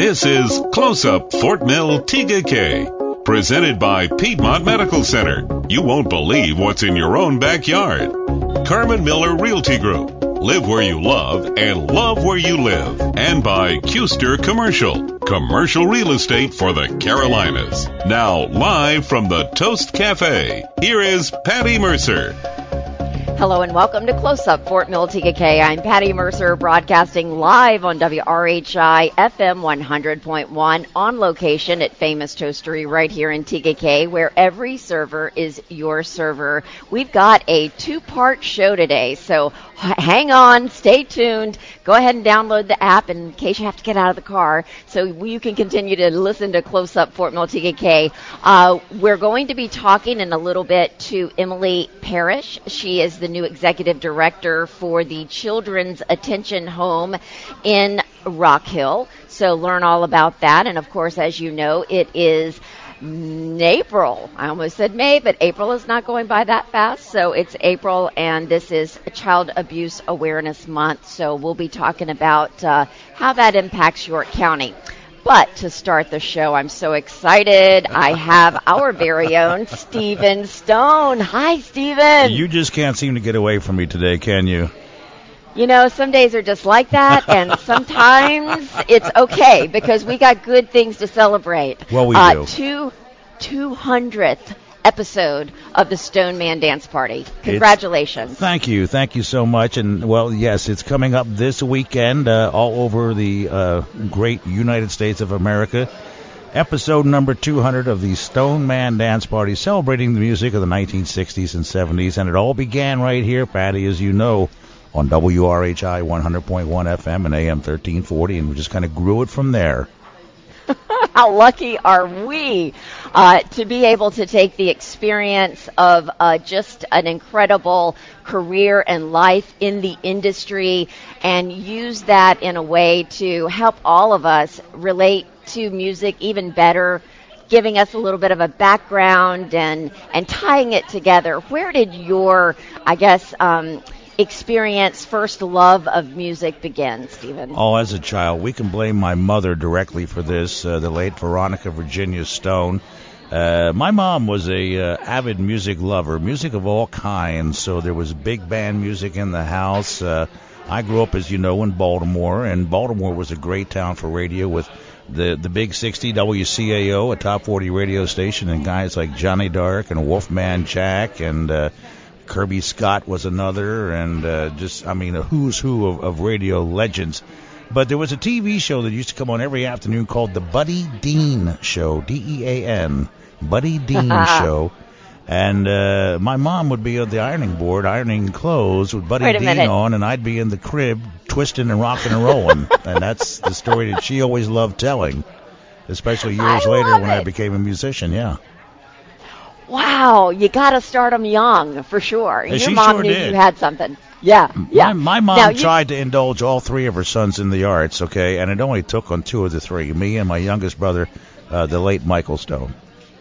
This is Close Up Fort Mill TKK, presented by Piedmont Medical Center. You won't believe what's in your own backyard. Carmen Miller Realty Group. Live where you love and love where you live. And by Custer Commercial. Commercial real estate for the Carolinas. Now, live from the Toast Cafe, here is Patty Mercer. Hello and welcome to Close Up Fort Mill TKK. I'm Patty Mercer, broadcasting live on WRHI FM 100.1 on location at Famous Toastery right here in TKK, where every server is your server. We've got a two-part show today, so hang on, stay tuned. Go ahead and download the app in case you have to get out of the car so you can continue to listen to Close Up Fort Mill TKK. We're going to be talking in a little bit to Emily Parrish. She is the new executive director for the Children's Attention Home in Rock Hill. So learn all about that. And of course, as you know, it is April. I almost said May, but April is not going by that fast. So it's April, and this is Child Abuse Awareness Month. So we'll be talking about how that impacts York County. But to start the show, I'm so excited. I have our very own Stephen Stone. Hi, Stephen. You just can't seem to get away from me today, can you? You know, some days are just like that, and sometimes it's okay because we got good things to celebrate. Well, we do. 200th episode of the Stone Man Dance Party. Congratulations. Thank you so much. And well, yes, it's coming up this weekend all over the great United States of America. Episode number 200 of the Stone Man Dance Party, celebrating the music of the 1960s and 70s. And it all began right here, Patty, as you know, on WRHI 100.1 FM and AM 1340, and we just kind of grew it from there. How lucky are we to be able to take the experience of just an incredible career and life in the industry and use that in a way to help all of us relate to music even better, giving us a little bit of a background and tying it together. Where did your, experience, first love of music begin, Stephen? Oh, as a child. We can blame my mother directly for this, the late Veronica Virginia Stone. My mom was a avid music lover, music of all kinds, so there was big band music in the house. I grew up, as you know, in Baltimore, and Baltimore was a great town for radio with the Big 60 WCAO, a top 40 radio station, and guys like Johnny Dark and Wolfman Jack and Kirby Scott was another, and a who's who of radio legends. But there was a TV show that used to come on every afternoon called The Buddy Dean Show, D-E-A-N, Buddy Dean Show. And my mom would be on the ironing board, ironing clothes with Buddy Dean on, and I'd be in the crib twisting and rocking and rolling. And that's the story that she always loved telling, especially years later when I became a musician, yeah. Wow, you got to start them young, for sure. Your mom sure knew did. You had something. Yeah. My mom tried to indulge all three of her sons in the arts, okay, and it only took on two of the three, me and my youngest brother, the late Michael Stone.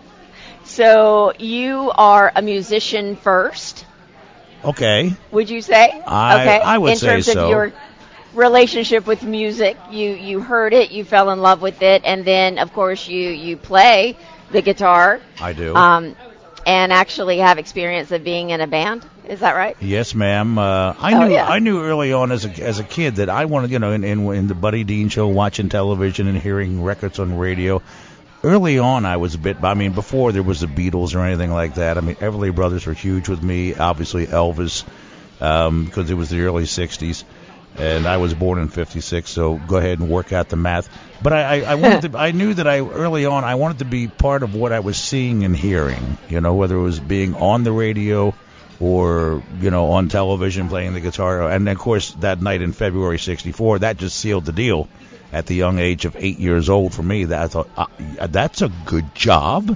So you are a musician first? Okay. Would you say? I would say so. In terms of your relationship with music, you heard it, you fell in love with it, and then, of course, you play the guitar. I do. And actually have experience of being in a band. Is that right? Yes, ma'am. I knew early on as a kid that I wanted, in the Buddy Dean Show, watching television and hearing records on radio. Early on, I was a bit, before there was the Beatles or anything like that. Everly Brothers were huge with me. Obviously, Elvis, because it was the early 60s. And I was born in 56, so go ahead and work out the math. But I knew that early on I wanted to be part of what I was seeing and hearing, whether it was being on the radio or, on television playing the guitar. And, of course, that night in February 64, that just sealed the deal at the young age of 8 years old for me. That I thought, that's a good job.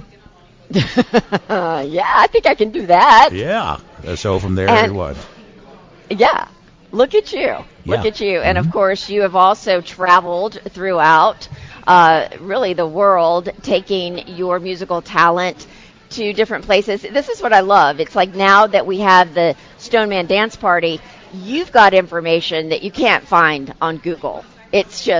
Yeah, I think I can do that. Yeah. So from there, it was. Yeah. Look at you. Look at you. And, of course, you have also traveled throughout really the world, taking your musical talent to different places. This is what I love. It's like now that we have the Stone Man Dance Party, you've got information that you can't find on Google. It's just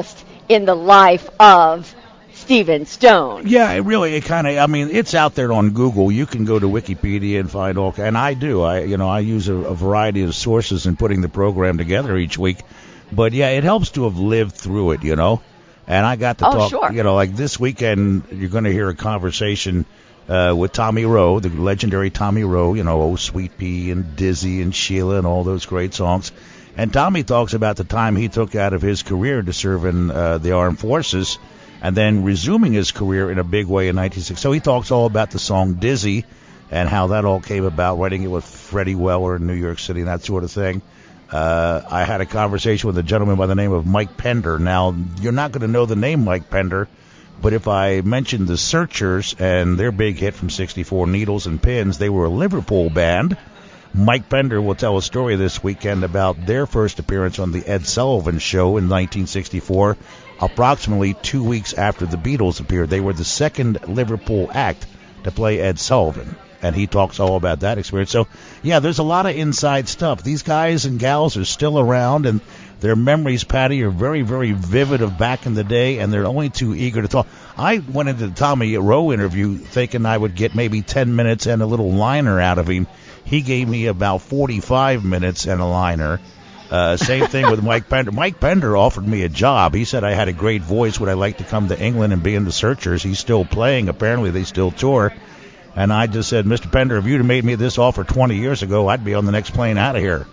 in the life of Stephen Stone. Yeah, it kind of, I mean, it's out there on Google. You can go to Wikipedia and find all, and I do. I use a variety of sources in putting the program together each week. But yeah, it helps to have lived through it, And I got to talk, sure. Like this weekend, you're going to hear a conversation with Tommy Roe, the legendary Tommy Roe, Oh Sweet Pea and Dizzy and Sheila and all those great songs. And Tommy talks about the time he took out of his career to serve in the armed forces, and then resuming his career in a big way in 1960. So he talks all about the song Dizzy and how that all came about, writing it with Freddie Weller in New York City and that sort of thing. I had a conversation with a gentleman by the name of Mike Pender. Now, you're not going to know the name Mike Pender, but if I mention the Searchers and their big hit from 64, Needles and Pins, they were a Liverpool band. Mike Pender will tell a story this weekend about their first appearance on the Ed Sullivan Show in 1964, approximately 2 weeks after the Beatles appeared. They were the second Liverpool act to play Ed Sullivan, and he talks all about that experience. So, yeah, there's a lot of inside stuff. These guys and gals are still around, and their memories, Patty, are very, very vivid of back in the day, and they're only too eager to talk. I went into the Tommy Roe interview thinking I would get maybe 10 minutes and a little liner out of him. He gave me about 45 minutes and a liner. Same thing with Mike Pender. Mike Pender offered me a job. He said I had a great voice. Would I like to come to England and be in the Searchers? He's still playing. Apparently, they still tour. And I just said, Mr. Pender, if you'd have made me this offer 20 years ago, I'd be on the next plane out of here.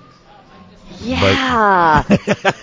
Yeah.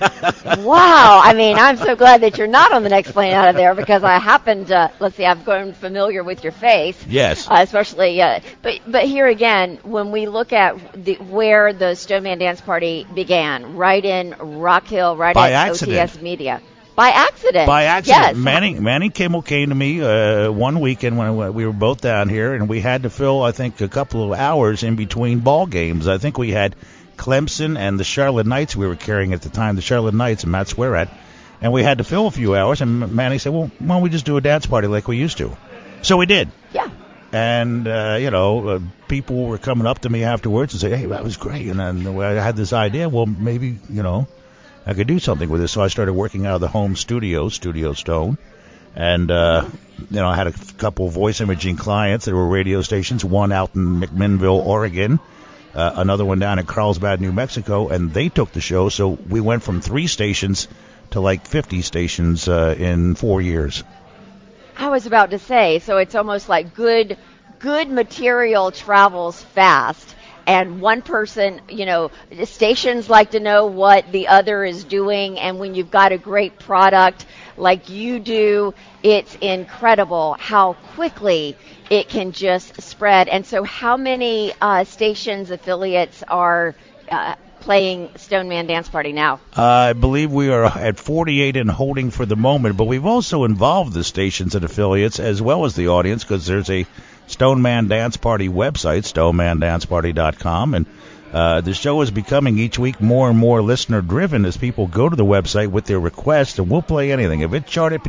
Wow. I mean, I'm so glad that you're not on the next plane out of there, because I happened to, let's see, I've grown familiar with your face. Yes. Especially, but here again, when we look at where the Stoneman Dance Party began, right in Rock Hill, right by at accident. OTS Media. By accident. By accident. Yes. Manny Kimmel came to me one weekend when we were both down here, and we had to fill, I think, a couple of hours in between ball games. I think we had Clemson and the Charlotte Knights we were carrying at the time, the Charlotte Knights and Matt Swearat, and we had to fill a few hours, and Manny said, well, why don't we just do a dance party like we used to? So we did. Yeah. And, people were coming up to me afterwards and say, hey, that was great. And then I had this idea, well, maybe, I could do something with this. So I started working out of the home studio, Studio Stone. And, I had a couple voice imaging clients that were radio stations, one out in McMinnville, Oregon, another one down in Carlsbad, New Mexico, and they took the show. So we went from 3 stations to like 50 stations in 4 years. I was about to say, so it's almost like good material travels fast. And one person, stations like to know what the other is doing. And when you've got a great product like you do, it's incredible how quickly it can just spread. And so how many stations, affiliates are playing Stoneman Dance Party now? I believe we are at 48 and holding for the moment. But we've also involved the stations and affiliates as well as the audience, because there's a Stoneman Dance Party website, stonemandanceparty.com, and the show is becoming each week more and more listener driven as people go to the website with their requests, and we'll play anything. If it charted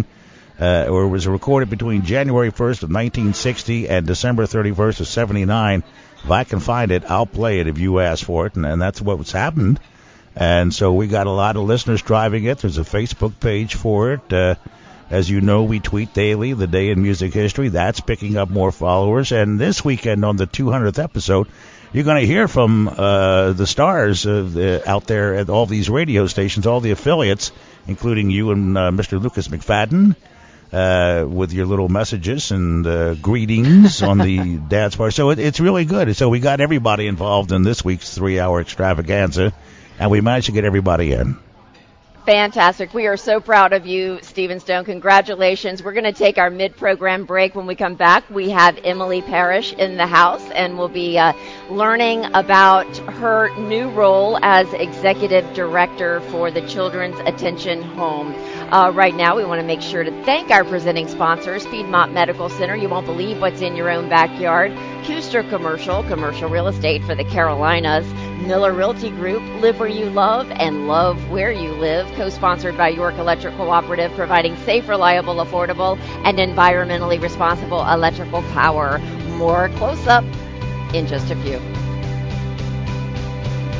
or was recorded between January 1st of 1960 and December 31st of 79, if I can find it, I'll play it if you ask for it, and that's what's happened. And so we got a lot of listeners driving it. There's a Facebook page for it. As you know, we tweet daily, the day in music history. That's picking up more followers. And this weekend on the 200th episode, you're going to hear from the stars out there at all these radio stations, all the affiliates, including you and Mr. Lucas McFadden, with your little messages and greetings on the dance party. So it's really good. So we got everybody involved in this week's 3-hour extravaganza, and we managed to get everybody in. Fantastic. We are so proud of you, Stephen Stone. Congratulations. We're going to take our mid-program break. When we come back, we have Emily Parrish in the house, and we'll be learning about her new role as Executive Director for the Children's Attention Home. Right now, we want to make sure to thank our presenting sponsors, Piedmont Medical Center. You won't believe what's in your own backyard. Kuster Commercial real estate for the Carolinas. Miller Realty Group, live where you love and love where you live. Co-sponsored by York Electric Cooperative, providing safe, reliable, affordable, and environmentally responsible electrical power. More close up in just a few.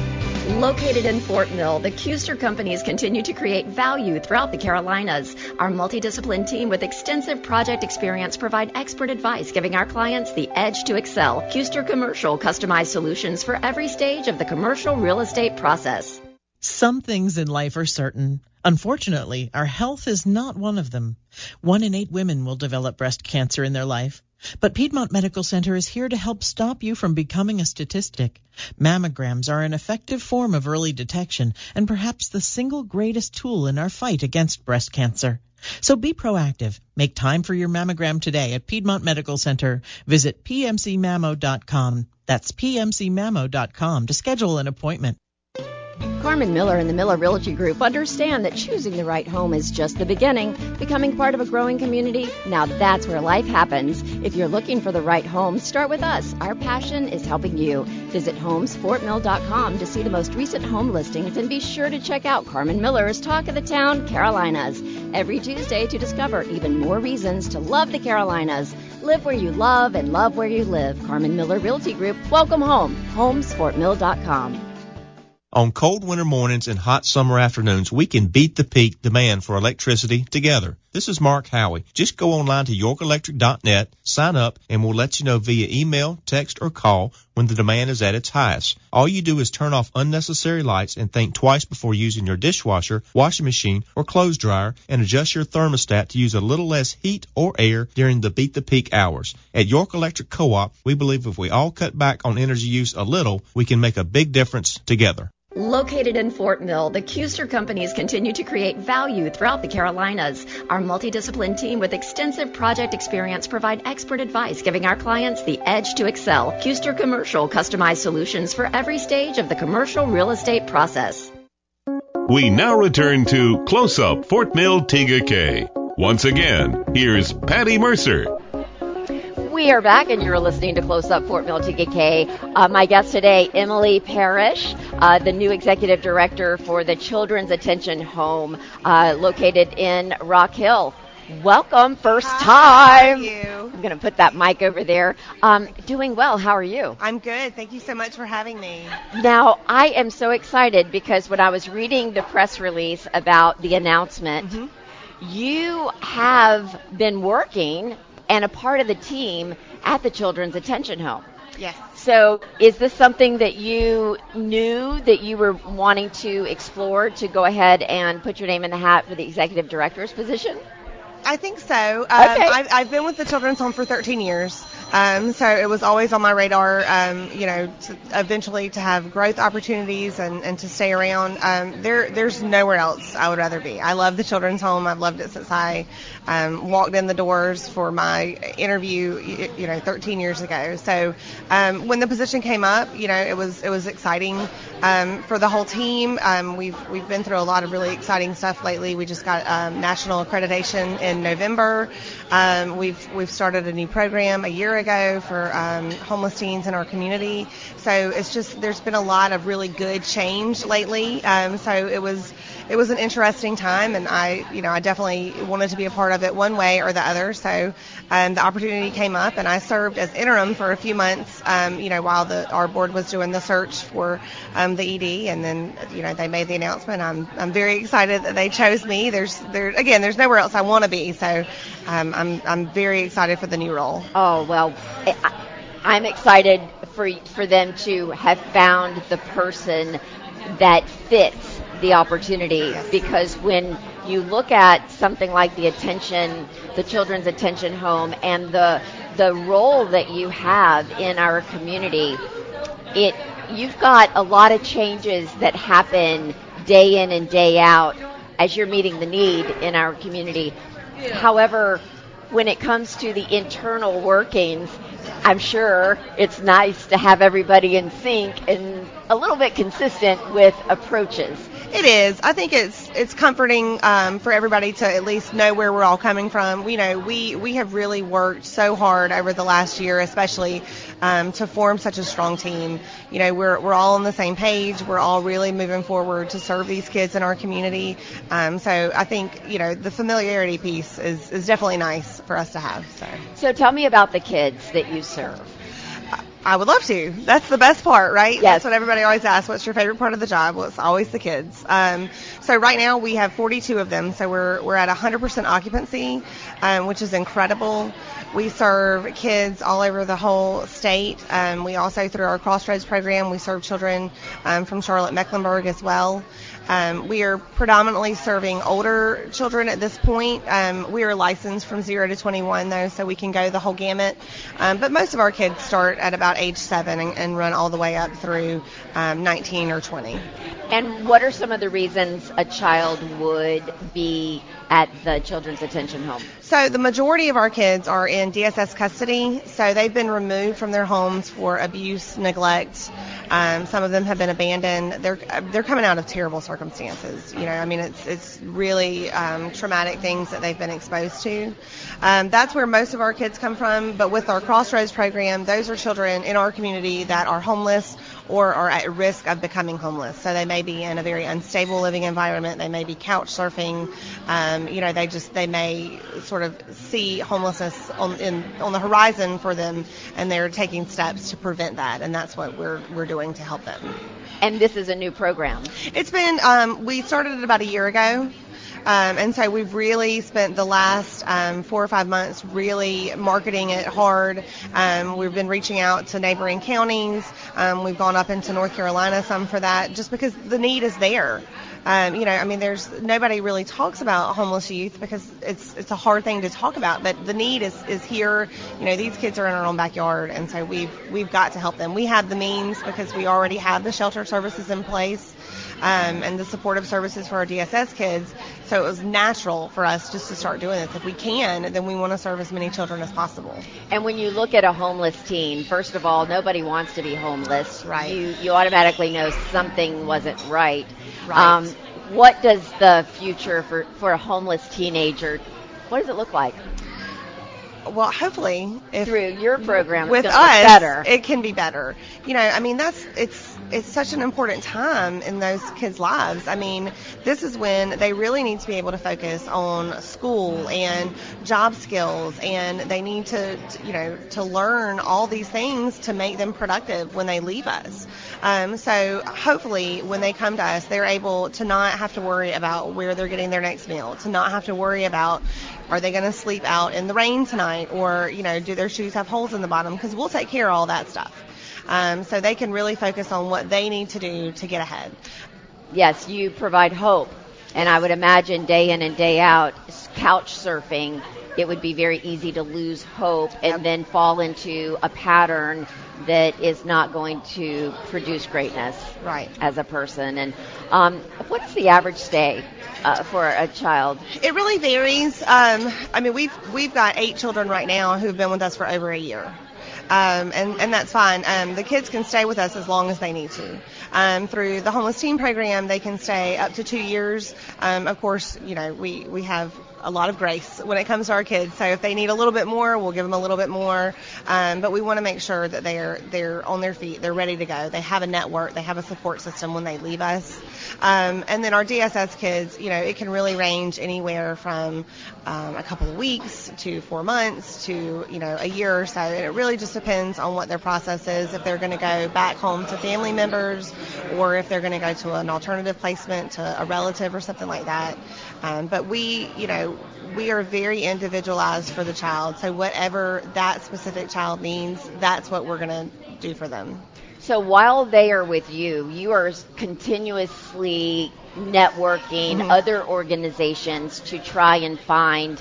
Located in Fort Mill, the Kuester companies continue to create value throughout the Carolinas. Our multidisciplined team with extensive project experience provide expert advice, giving our clients the edge to excel. Kuester Commercial, customized solutions for every stage of the commercial real estate process. Some things in life are certain. Unfortunately, our health is not one of them. 1 in 8 women will develop breast cancer in their life. But Piedmont Medical Center is here to help stop you from becoming a statistic. Mammograms are an effective form of early detection and perhaps the single greatest tool in our fight against breast cancer. So be proactive. Make time for your mammogram today at Piedmont Medical Center. Visit pmcmammo.com. That's pmcmammo.com to schedule an appointment. Carmen Miller and the Miller Realty Group understand that choosing the right home is just the beginning. Becoming part of a growing community, now that's where life happens. If you're looking for the right home, start with us. Our passion is helping you. Visit homesfortmill.com to see the most recent home listings and be sure to check out Carmen Miller's Talk of the Town, Carolinas, every Tuesday to discover even more reasons to love the Carolinas. Live where you love and love where you live. Carmen Miller Realty Group. Welcome home. homesfortmill.com. On cold winter mornings and hot summer afternoons, we can beat the peak demand for electricity together. This is Mark Howey. Just go online to yorkelectric.net, sign up, and we'll let you know via email, text, or call when the demand is at its highest. All you do is turn off unnecessary lights and think twice before using your dishwasher, washing machine, or clothes dryer, and adjust your thermostat to use a little less heat or air during the beat the peak hours. At York Electric Co-op, we believe if we all cut back on energy use a little, we can make a big difference together. Located in Fort Mill, the Kuester companies continue to create value throughout the Carolinas. Our multidisciplined team with extensive project experience provide expert advice, giving our clients the edge to excel. Kuester Commercial, customized solutions for every stage of the commercial real estate process. We now return to Close Up Fort Mill TGK. Once again, here's Patty Mercer. We are back, and you're listening to Close Up Fort Mill TGK. My guest today, Emily Parrish, the new executive director for the Children's Attention Home located in Rock Hill. Welcome, first time. How are you? I'm going to put that mic over there. Doing well. How are you? I'm good. Thank you so much for having me. Now, I am so excited because when I was reading the press release about the announcement, you have been working and a part of the team at the Children's Attention Home. Yes. So is this something that you knew that you were wanting to explore to go ahead and put your name in the hat for the executive director's position? I think so. Okay. I've been with the Children's Home for 13 years, so it was always on my radar, to eventually to have growth opportunities and to stay around. There's nowhere else I would rather be. I love the Children's Home. I've loved it since I walked in the doors for my interview, 13 years ago. So when the position came up, it was exciting for the whole team. We've been through a lot of really exciting stuff lately. We just got national accreditation in November. We've started a new program a year ago for homeless teens in our community. So it's just there's been a lot of really good change lately. So it was an interesting time, and I definitely wanted to be a part of it one way or the other. So the opportunity came up, and I served as interim for a few months, while our board was doing the search for the ED, and then they made the announcement. I'm very excited that they chose me. There's nowhere else I want to be, so I'm very excited for the new role. Oh, well, I'm excited for them to have found the person that fits the opportunity, because when you look at something like the Children's Attention Home and the role that you have in our community, you've got a lot of changes that happen day in and day out as you're meeting the need in our community. However, when it comes to the internal workings, I'm sure it's nice to have everybody in sync and a little bit consistent with approaches. It is. I think it's comforting for everybody to at least know where we're all coming from. We have really worked so hard over the last year, especially to form such a strong team. We're all on the same page. We're all really moving forward to serve these kids in our community. So I think the familiarity piece is definitely nice for us to have. So tell me about the kids that you serve. I would love to. That's the best part, right? Yes. That's what everybody always asks. What's your favorite part of the job? Well, it's always the kids. So right now we have 42 of them. So we're at 100% occupancy, which is incredible. We serve kids all over the whole state. We also, through our Crossroads program, we serve children from Charlotte-Mecklenburg as well. We are predominantly serving older children at this point. We are licensed from 0 to 21, though, so we can go the whole gamut. But most of our kids start at about age 7 and run all the way up through 19 or 20. And what are some of the reasons a child would be at the Children's Attention Home? So the majority of our kids are in DSS custody, so they've been removed from their homes for abuse, neglect. Some of them have been abandoned. They're coming out of terrible circumstances. I mean, it's really traumatic things that they've been exposed to. That's where most of our kids come from. But with our Crossroads program, those are children in our community that are homeless or are at risk of becoming homeless. So they may be in a very unstable living environment. They may be couch surfing. They may sort of see homelessness on the horizon for them, and they're taking steps to prevent that. And that's what we're doing to help them. And this is a new program. It's been, we started it about a year ago. And so we've really spent the last 4 or 5 months really marketing it hard. We've been reaching out to neighboring counties. We've gone up into North Carolina some for that, just because the need is there. There's nobody really talks about homeless youth because it's a hard thing to talk about, but the need is here. These kids are in our own backyard, and so we've got to help them. We have the means because we already have the shelter services in place. And the supportive services for our DSS kids. So it was natural for us just to start doing this. If we can, then we want to serve as many children as possible. And when you look at a homeless teen, first of all, nobody wants to be homeless. Right. You automatically know something wasn't right. Right. What does the future for a homeless teenager, what does it look like? Well, hopefully, if through your program, with us, better. It can be better. It's such an important time in those kids' lives. I mean, this is when they really need to be able to focus on school and job skills, and they need to learn all these things to make them productive when they leave us. So hopefully, when they come to us, they're able to not have to worry about where they're getting their next meal, to not have to worry about, are they going to sleep out in the rain tonight, or, do their shoes have holes in the bottom? Because we'll take care of all that stuff. So they can really focus on what they need to do to get ahead. Yes, you provide hope. And I would imagine day in and day out, couch surfing, it would be very easy to lose hope and then fall into a pattern that is not going to produce greatness as a person. And what's the average stay for a child? It really varies. We've got 8 children right now who've been with us for over a year. And that's fine. The kids can stay with us as long as they need to. Through the Homeless Teen Program, they can stay up to 2 years. Of course, we have a lot of grace when it comes to our kids. So if they need a little bit more, we'll give them a little bit more. But we want to make sure that they're on their feet, they're ready to go. They have a network, they have a support system when they leave us. And then our DSS kids, it can really range anywhere from a couple of weeks to 4 months to, a year or so. And it really just depends on what their process is, if they're going to go back home to family members or if they're going to go to an alternative placement to a relative or something like that. But we are very individualized for the child. So whatever that specific child needs, that's what we're going to do for them. So while they are with you, you are continuously networking other organizations to try and find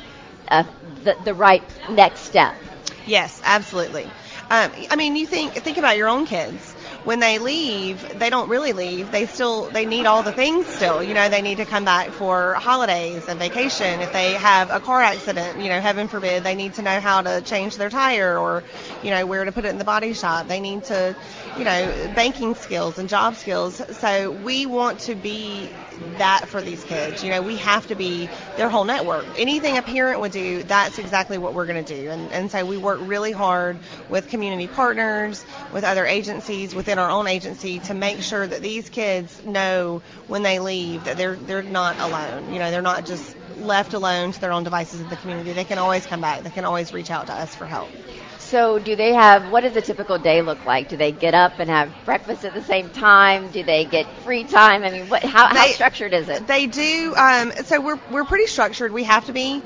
the right next step. Yes, absolutely. You think about your own kids. When they leave, they don't really leave. They need all the things still. They need to come back for holidays and vacation. If they have a car accident, heaven forbid, they need to know how to change their tire or, where to put it in the body shop. They need to, banking skills and job skills. So we want to be that for these kids. We have to be their whole network. Anything a parent would do, that's exactly what we're going to do. And so we work really hard with community partners, with other agencies, within our own agency, to make sure that these kids know when they leave that they're not alone. They're not just left alone to their own devices in the community, they can always come back. They can always reach out to us for help. So what does a typical day look like? Do they get up and have breakfast at the same time? Do they get free time? I mean, how structured is it? They do. So we're pretty structured. We have to be.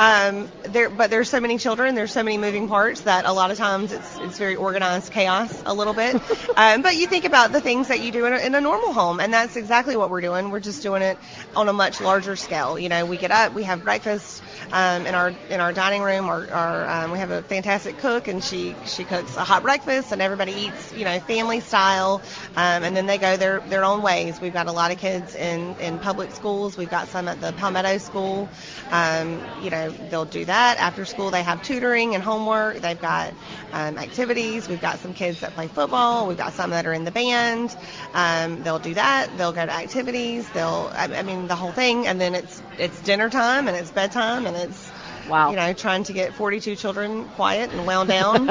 But there's so many children. There's so many moving parts that a lot of times it's very organized chaos a little bit. But you think about the things that you do in a normal home, and that's exactly what we're doing. We're just doing it on a much larger scale. You know, we get up, we have breakfast in our dining room. We have a fantastic cook, and she cooks a hot breakfast, and everybody eats, you know, family style, and then they go their own ways. We've got a lot of kids in public schools. We've got some at the Palmetto School. You know, they'll do that after school. They have tutoring and homework. They've got activities. We've got some kids that play football. We've got some that are in the band. They'll do that. They'll go to activities. I mean, the whole thing. And then it's dinner time, and it's bedtime, and it's, wow, you know, trying to get 42 children quiet and wound down.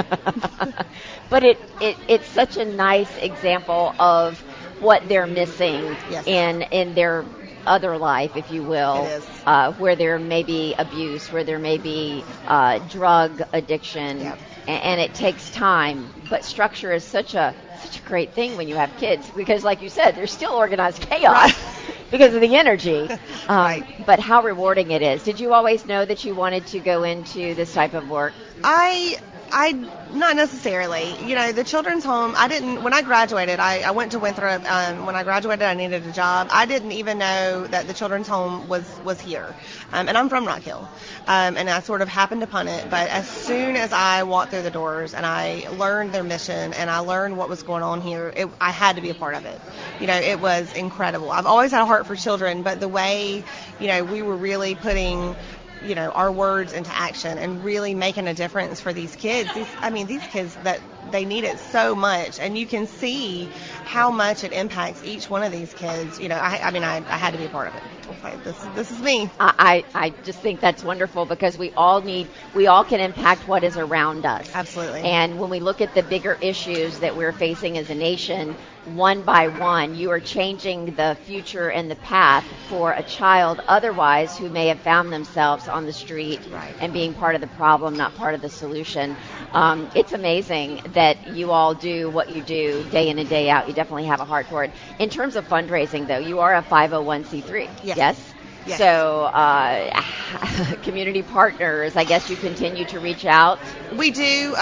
But it's such a nice example of what they're missing Yes. in their other life, if you will. It is. Where there may be abuse, where there may be drug addiction. Yep. And it takes time, but structure is such a great thing when you have kids, because like you said, there's still organized chaos. Right. Because of the energy. Right. But how rewarding it is. Did you always know that you wanted to go into this type of work? I not necessarily. You know, the children's home, when I graduated, I went to Winthrop. When I graduated, I needed a job. I didn't even know that the children's home was here. And I'm from Rock Hill. And I sort of happened upon it. But as soon as I walked through the doors and I learned their mission and I learned what was going on here, I had to be a part of it. You know, it was incredible. I've always had a heart for children, but the way, you know, we were really putting, you know, our words into action and really making a difference for these kids. These kids, that they need it so much, and you can see how much it impacts each one of these kids. You know, I had to be a part of it. This is me. I just think that's wonderful, because we all can impact what is around us. Absolutely. And when we look at the bigger issues that we're facing as a nation, one by one, you are changing the future and the path for a child otherwise who may have found themselves on the street. Right. And being part of the problem, not part of the solution. It's amazing that you all do what you do day in and day out. You definitely have a heart for it. In terms of fundraising, though, you are a 501c3. Yes. Yes? So community partners, I guess you continue to reach out. We do.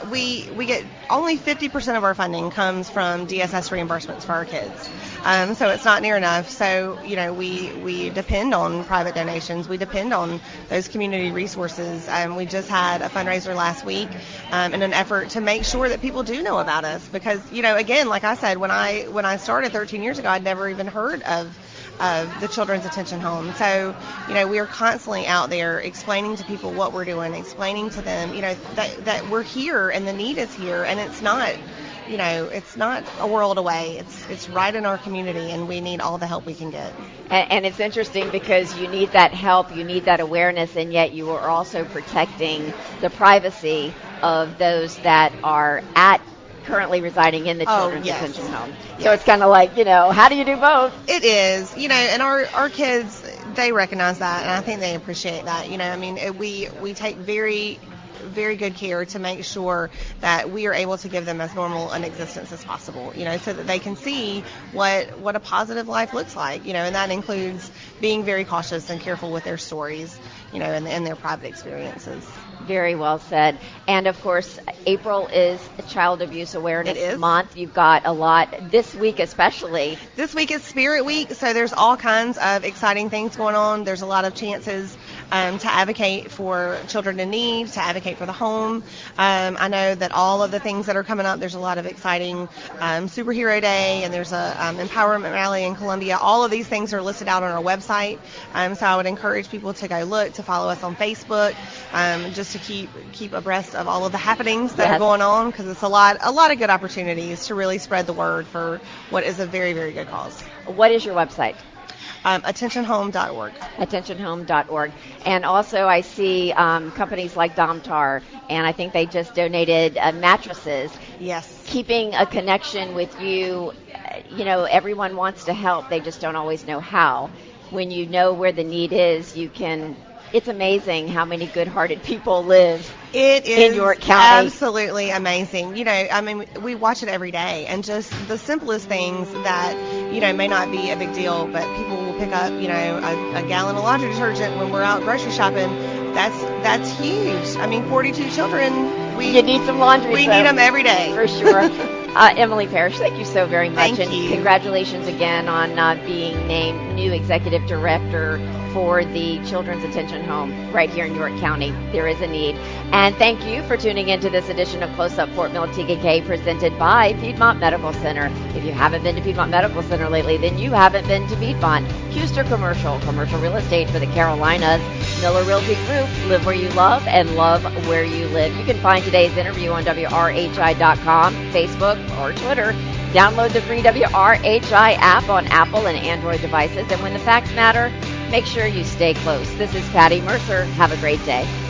We get only 50% of our funding comes from DSS reimbursements for our kids. So it's not near enough. So, you know, we depend on private donations. We depend on those community resources. We just had a fundraiser last week in an effort to make sure that people do know about us, because, you know, again, like I said, when I started 13 years ago, I'd never even heard of the Children's Attention Home. So, you know, we are constantly out there explaining to people what we're doing, explaining to them, you know, that we're here and the need is here, and it's not, you know, it's not a world away. It's right in our community, and we need all the help we can get. And it's interesting because you need that help, you need that awareness, and yet you are also protecting the privacy of those that are currently residing in the Children's Attention Home. Yes. So it's kind of like, you know, how do you do both? It is, you know, and our kids, they recognize that, and I think they appreciate that. You know, I mean, we take very, very good care to make sure that we are able to give them as normal an existence as possible, you know, so that they can see what a positive life looks like, you know, and that includes being very cautious and careful with their stories, you know, and their private experiences. Very well said. And of course, April is Child Abuse Awareness Month. You've got a lot this week, especially. This week is Spirit Week, so there's all kinds of exciting things going on. There's a lot of chances to advocate for children in need, to advocate for the home. I know that all of the things that are coming up, there's a lot of exciting Superhero Day, and there's a empowerment rally in Columbia. All of these things are listed out on our website. So I would encourage people to go look, to follow us on Facebook, just to keep abreast of all of the happenings that are going on, because it's a lot of good opportunities to really spread the word for what is a very, very good cause. What is your website? Attentionhome.org. Attentionhome.org. And also I see companies like Domtar, and I think they just donated mattresses. Yes. Keeping a connection with you, you know, everyone wants to help, they just don't always know how. when you know where the need is, you can. It's amazing how many good-hearted people live in York County. Absolutely amazing. You know, I mean, we watch it every day, and just the simplest things that, you know, may not be a big deal, but people will pick up, you know, a gallon of laundry detergent when we're out grocery shopping. That's huge. I mean, 42 children. You need some laundry. We need them every day. For sure. Emily Parrish, thank you so very much. Thank you. Congratulations again on being named new executive director for the Children's Attention Home right here in York County. There is a need. And thank you for tuning into this edition of Close Up Fort Mill TKK presented by Piedmont Medical Center. If you haven't been to Piedmont Medical Center lately, then you haven't been to Piedmont. Huster Commercial real estate for the Carolinas. Miller Realty Group, live where you love and love where you live. You can find today's interview on WRHI.com, Facebook, or Twitter. Download the free WRHI app on Apple and Android devices. And when the facts matter, make sure you stay close. This is Patty Mercer. Have a great day.